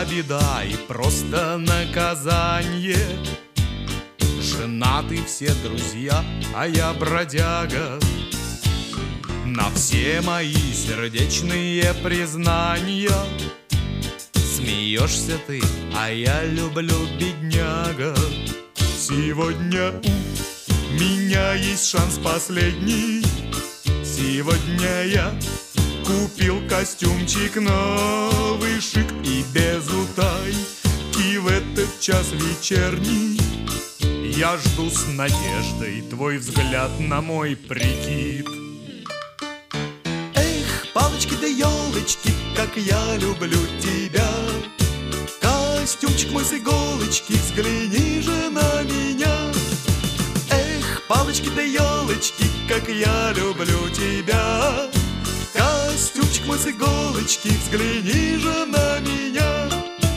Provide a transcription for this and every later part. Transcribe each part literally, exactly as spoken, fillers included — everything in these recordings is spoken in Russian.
моя беда и просто наказание. Женаты все друзья, а я бродяга. На все мои сердечные признания смеешься ты, а я люблю, бедняга. Сегодня у меня есть шанс последний. Сегодня я купил костюмчик новый, шик и без утайки. В этот час вечерний я жду с надеждой твой взгляд на мой прикид. Эх, палочки да елочки, как я люблю тебя. Костюмчик мой с иголочки, взгляни же на меня. Эх, палочки да елочки, как я люблю тебя. Костюмчик мой с иголочки, взгляни же на меня.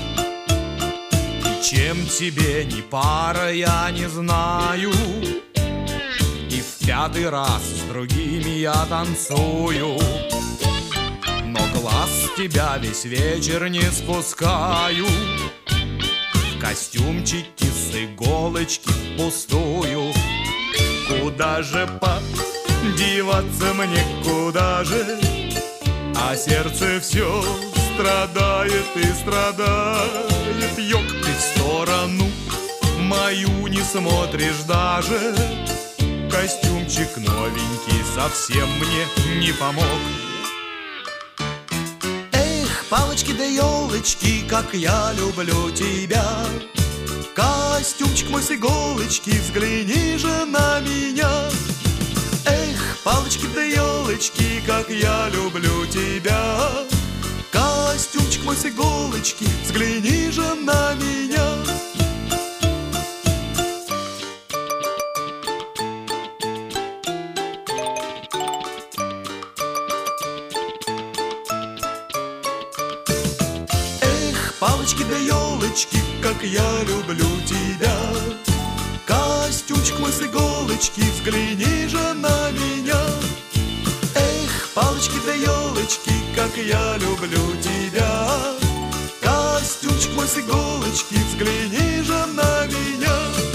И чем тебе не пара, я не знаю. И в пятый раз с другими я танцую, но глаз с тебя весь вечер не спускаю. В костюмчике с иголочки впустую. Куда же подеваться мне, куда же? А сердце все страдает и страдает. Ёк, ты в сторону мою не смотришь даже. Костюмчик новенький совсем мне не помог. Эх, палочки да елочки, как я люблю тебя. Костюмчик мой с иголочки, взгляни же на меня. Эх, палочки да елочки, как я люблю тебя. Костюмчик мой с иголочки, взгляни же на меня. Эх, палочки да елочки, как я люблю тебя. Костюмчик мой с иголочки, взгляни же на меня. Эх, палочки да елочки, как я люблю тебя. Костюмчик мой с иголочки, взгляни же на меня.